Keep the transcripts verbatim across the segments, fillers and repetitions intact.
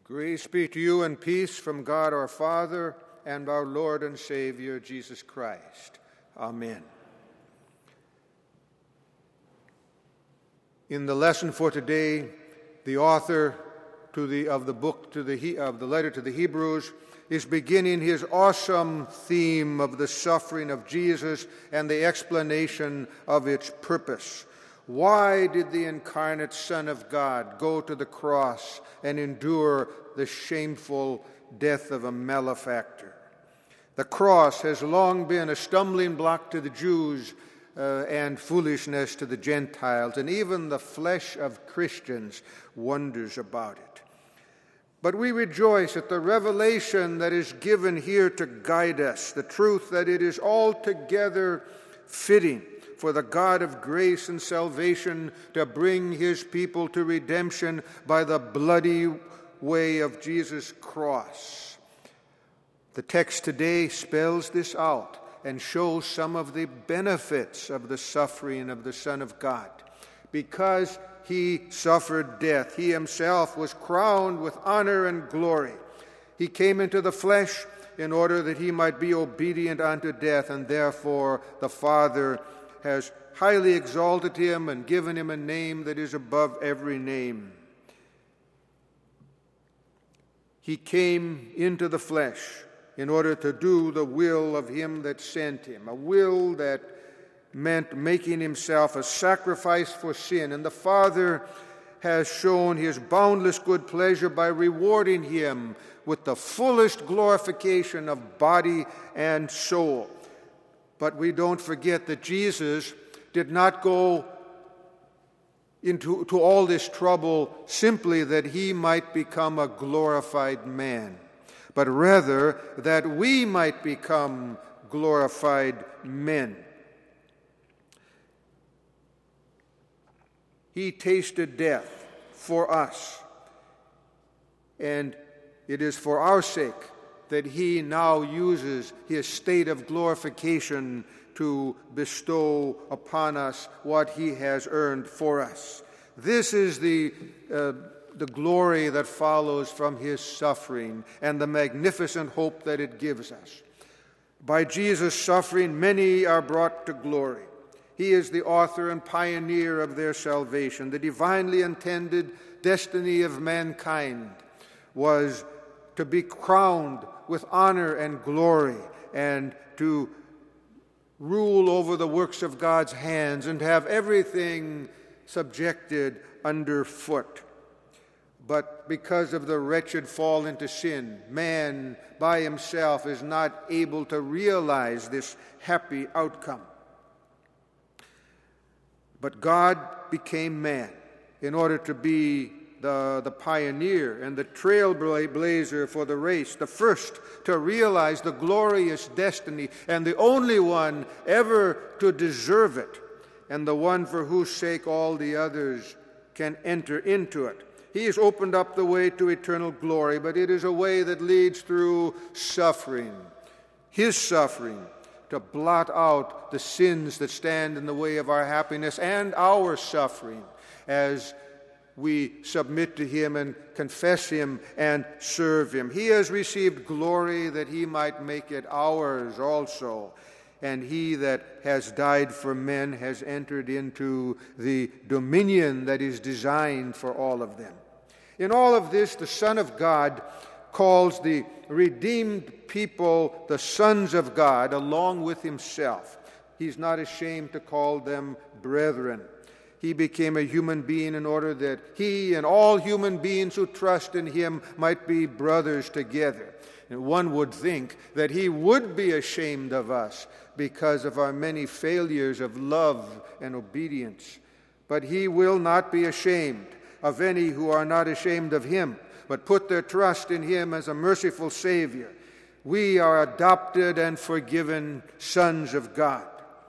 Grace be to you and peace from God our Father and our Lord and Savior, Jesus Christ. Amen. In the lesson for today, the author to the, of the book to the of the letter to the Hebrews is beginning his awesome theme of the suffering of Jesus and the explanation of its purpose. Why did the incarnate Son of God go to the cross and endure the shameful death of a malefactor? The cross has long been a stumbling block to the Jews uh, and foolishness to the Gentiles, and even the flesh of Christians wonders about it. But we rejoice at the revelation that is given here to guide us, the truth that it is altogether fitting for the God of grace and salvation to bring his people to redemption by the bloody way of Jesus' cross. The text today spells this out and shows some of the benefits of the suffering of the Son of God. Because he suffered death, he himself was crowned with honor and glory. He came into the flesh in order that he might be obedient unto death, and therefore the Father has highly exalted him and given him a name that is above every name. He came into the flesh in order to do the will of him that sent him, a will that meant making himself a sacrifice for sin. And the Father has shown his boundless good pleasure by rewarding him with the fullest glorification of body and soul. But we don't forget that Jesus did not go into to all this trouble simply that he might become a glorified man, but rather that we might become glorified men. He tasted death for us, and it is for our sake that he now uses his state of glorification to bestow upon us what he has earned for us. This is the, uh, the glory that follows from his suffering and the magnificent hope that it gives us. By Jesus' suffering, many are brought to glory. He is the author and pioneer of their salvation. The divinely intended destiny of mankind was to be crowned with honor and glory and to rule over the works of God's hands and have everything subjected underfoot. But because of the wretched fall into sin, man by himself is not able to realize this happy outcome. But God became man in order to be the, the pioneer and the trailblazer for the race, the first to realize the glorious destiny and the only one ever to deserve it, and the one for whose sake all the others can enter into it. He has opened up the way to eternal glory, but it is a way that leads through suffering, his suffering, to blot out the sins that stand in the way of our happiness and our suffering as we submit to him and confess him and serve him. He has received glory that he might make it ours also. And he that has died for men has entered into the dominion that is designed for all of them. In all of this, the Son of God calls the redeemed people the sons of God along with himself. He's not ashamed to call them brethren. He became a human being in order that he and all human beings who trust in him might be brothers together. And one would think that he would be ashamed of us because of our many failures of love and obedience. But he will not be ashamed of any who are not ashamed of him, but put their trust in him as a merciful Savior. We are adopted and forgiven sons of God.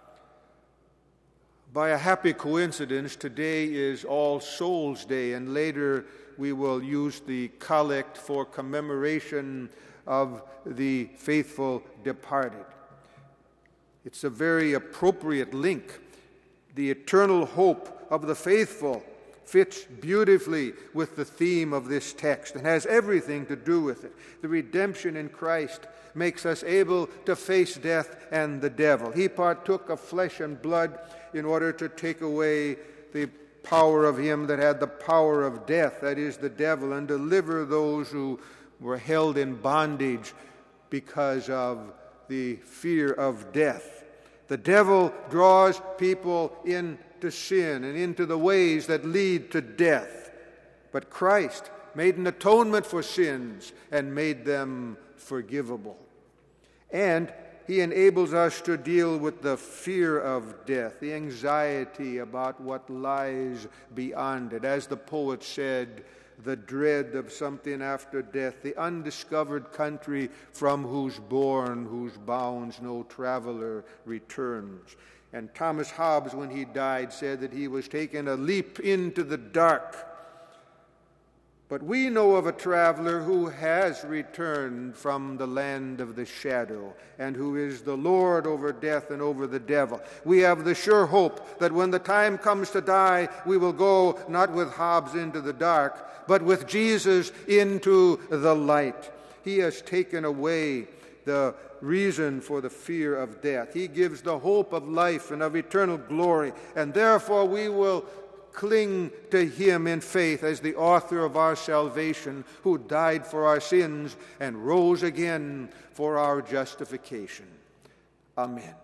By a happy coincidence, today is All Souls Day, and later we will use the collect for commemoration of the faithful departed. It's a very appropriate link. The eternal hope of the faithful fits beautifully with the theme of this text and has everything to do with it. The redemption in Christ makes us able to face death and the devil. He partook of flesh and blood in order to take away the power of him that had the power of death, that is, the devil, and deliver those who were held in bondage because of the fear of death. The devil draws people into sin and into the ways that lead to death. But Christ made an atonement for sins and made them forgivable. And he enables us to deal with the fear of death, the anxiety about what lies beyond it. As the poet said, the dread of something after death, the undiscovered country from whose bourne, whose bounds no traveler returns. And Thomas Hobbes, when he died, said that he was taking a leap into the dark. But we know of a traveler who has returned from the land of the shadow and who is the Lord over death and over the devil. We have the sure hope that when the time comes to die, we will go not with Hobbes into the dark, but with Jesus into the light. He has taken away the reason for the fear of death. He gives the hope of life and of eternal glory, and therefore we will cling to him in faith as the author of our salvation, who died for our sins and rose again for our justification. Amen.